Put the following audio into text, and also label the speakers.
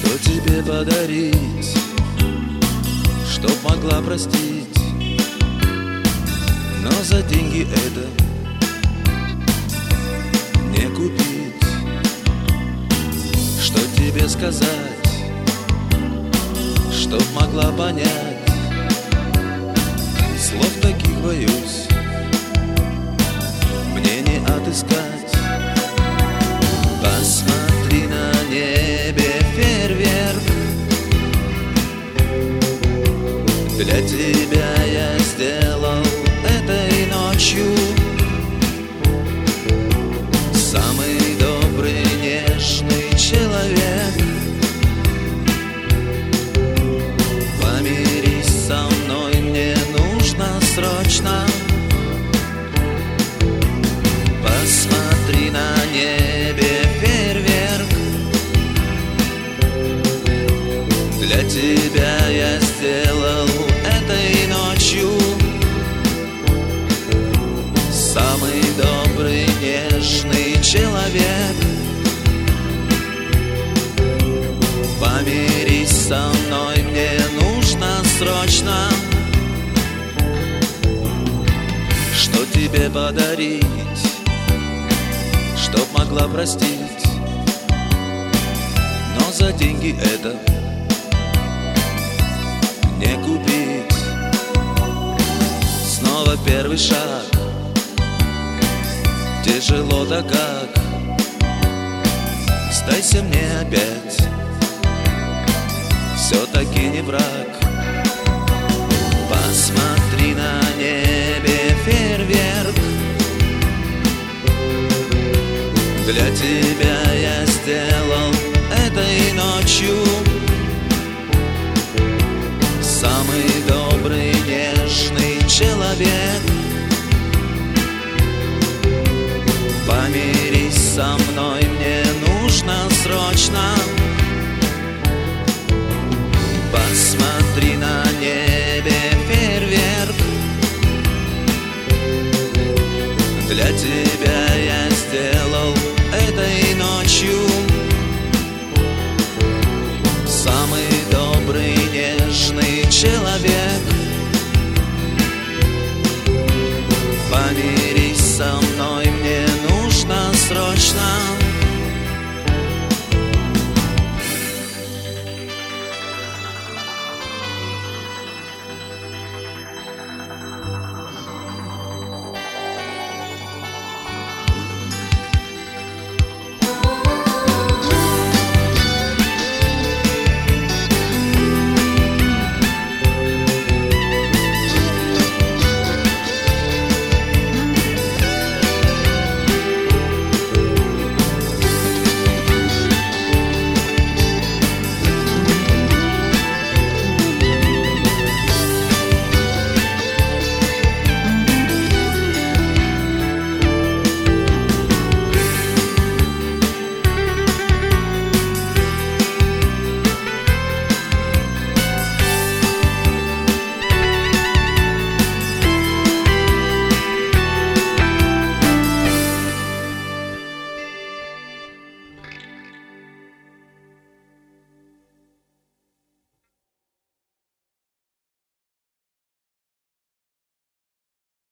Speaker 1: Что тебе подарить, чтоб могла простить, но за деньги это не купить. Что тебе сказать, чтоб могла понять, слов таких боюсь мне не отыскать. Посмотри на небе фейерверк, для тебя я сделал этой ночью. Самый добрый, нежный человек, помирись со мной, мне нужно срочно. Посмотри на небе фейерверк, для тебя я сделал этой ночью. Самый добрый, нежный человек, помирись со мной, мне нужно срочно. Что тебе подарить, чтоб могла простить, но за деньги это не купить. Снова первый шаг, тяжело так как, сдайся мне опять, все-таки не враг. Посмотри на небе фейерверк, для тебя я сделал этой ночью. Самый добрый, нежный человек, помирись со мной, мне нужно срочно.